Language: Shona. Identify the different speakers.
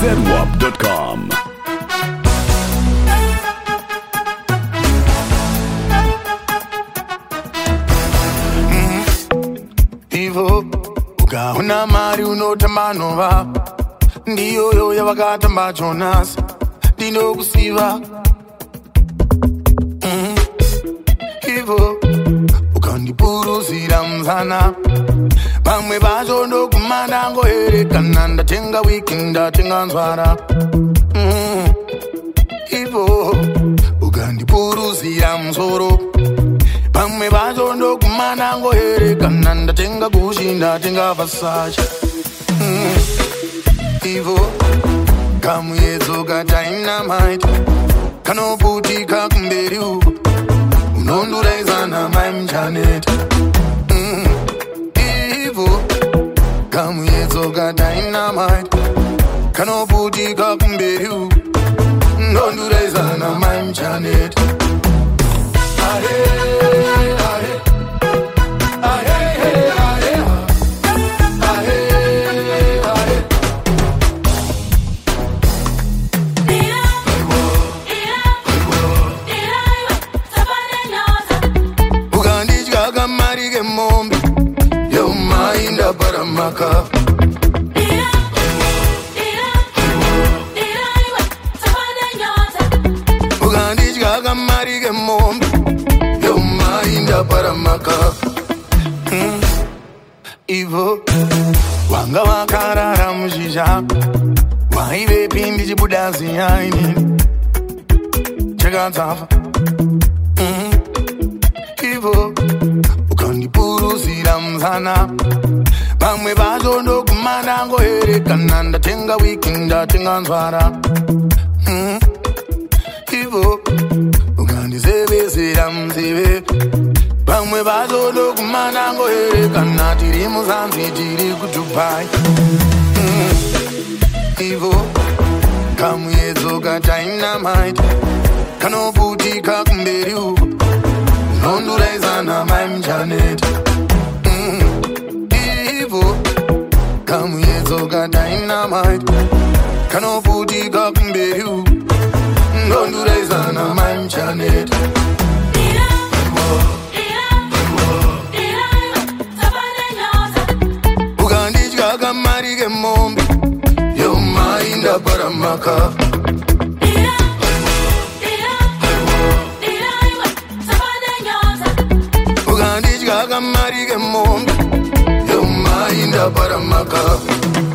Speaker 1: zedwap.com.
Speaker 2: Ivo ukaona mari unotamba nhova ndiyoyo yavakatamba Jonas ndinokusiva. Ivo ukandipuruzira muzana pamwe pacho ndokumanda ngoerekana ndatenga wiki ndatenga nzwara. Ivo ukandipuruzira musoro pamwe pacho ndokumanda ngoerekana ndatenga gushi ndatenga Versace. Ivo kamuyedzo ka dynamite kanoputika kumberi uko unonduraizana mai Janet. Ivo kamuyedzo ka dynamite kanoputika kumberi uko unonduraizana mai Janet. Paramaka Ugandijga gamari ge mombi yo mainda paramaka. Ivo wanga wakarara mujija waive pindi chibudazi yaini chekatsafa. Ivo ukandipuruzira muzana pamwe pacho ndokumanda ngoerekana ndatenga wiki ndatenga nzwara. Ivo ukandizevezera munzeve pamwe pacho ndokumanda ngoerekana tiri muzanzi tiri kuDubai. Ivo kamuyedzo ka dynamite kanoputika kumberi uko unonduraizana mai Janet. Kamuyedzo ka dynamite kanoputika kumberi uko unonduraizana mai Janet. Ukandidya kamari ke mombi yo mainda paramaka. Ukandidya kamari ke mombi yo mainda paramaka.